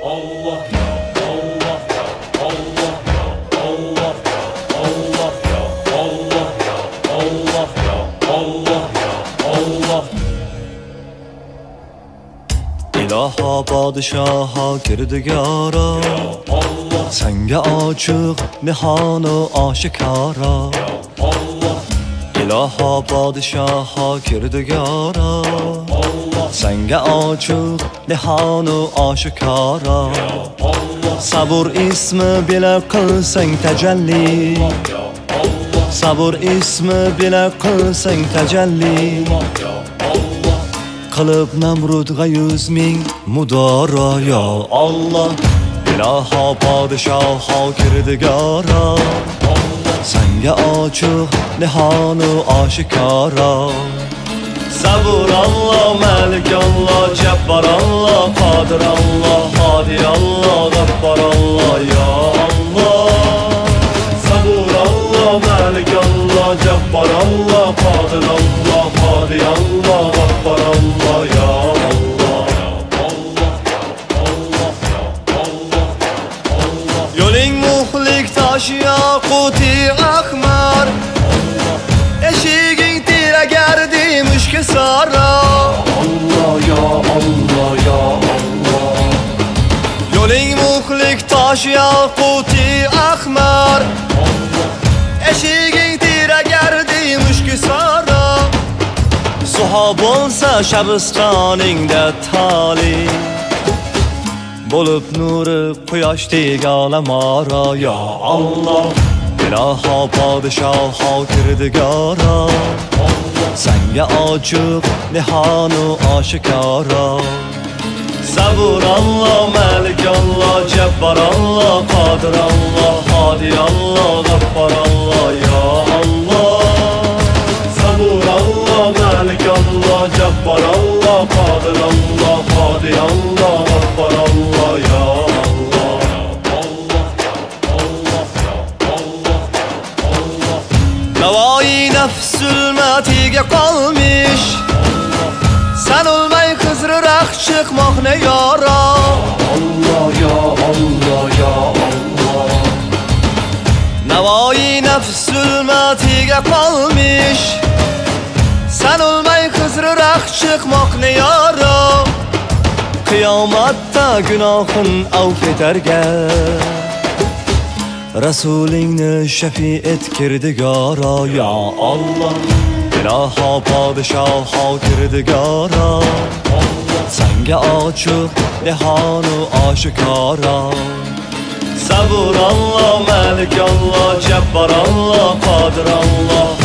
Allah ya, Allah ya, Allah ya, Allah ya, Allah ya, Allah ya, Allah ya, Allah ya, Allah. İlaha padişaha kirdegara, senga ochiq nihonu oshikora. İlaha padişaha kirdegara, senga ochiq nihonu oshikora. Sabur ismi bila qilsang tajalli, sabur ismi bila qilsang tajalli. Qilib Namrudga 100 ming mudoro ya Allah. İlaha padişaha kirdegara, senga ochiq nihonu oshikora. Sabur Allah, Malik Allah, Jabbar Allah, Qadir Allah, Hadi Allah, Ghaffar Allah ya Allah. Sabur Allah, Malik Allah, Jabbar Allah, Qadir Allah, Hadi Allah, Ghaffar Allah ya Allah. Yo'ling muhlik tosh yaquti ahmar, eshiging tiragardi mushki sara. Allah ya Allah ya Allah. Yo'ling muhlik tosh yaquti ahmar, eshiging tiragardi mushki sara. Suho bo'lsa shabistoningda tali, bo'lib nuri quyoshdek olamora ya Allah. İlaha padişaha kirdegara, senga ochiq nihonu oshikora. Sabur Allah, Malik Allah, Jabbar Allah, Qadir Allah, Hadi Allah, Ghaffar Allah ya Allah. Sabur Allah, Malik Allah, Jabbar Allah, Qadir Allah, Hadi Allah, Ghaffar Allah ya Allah. Navoiy nafs zulmatiga qolmish, sen olmay Xizriroq chiqmoqni yora. Allah ya Allah ya Allah. Navoiy nafs zulmatiga qolmish, sen olmay Xizriroq chiqmoqni yora. Qiyomatda gunohin avf etarga, Rasulingni shafi et kirdegara ya Allah. İlaha padişaha kirdegara, senga ochiq nihonu oshikora. Sabur Allah, Malik Allah, Jabbar Allah, Qadir Allah,